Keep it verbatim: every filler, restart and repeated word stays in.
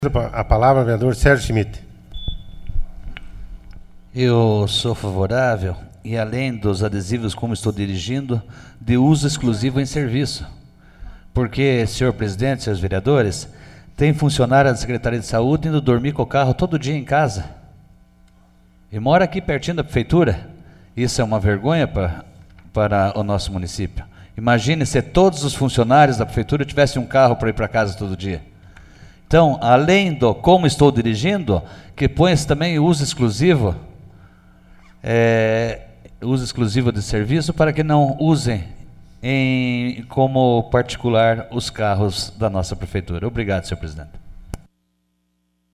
A palavra, vereador Sérgio Schmidt. Eu sou favorável, e além dos adesivos, como estou dirigindo, de uso exclusivo em serviço. Porque, senhor presidente, senhores vereadores, tem funcionário da Secretaria de Saúde indo dormir com o carro todo dia em casa. E mora aqui pertinho da prefeitura. Isso é uma vergonha pra, para o nosso município. Imagine se todos os funcionários da prefeitura tivessem um carro para ir para casa todo dia. Então, além do como estou dirigindo, que põe-se também uso exclusivo, é, uso exclusivo de serviço, para que não usem em, como particular os carros da nossa prefeitura. Obrigado, senhor presidente.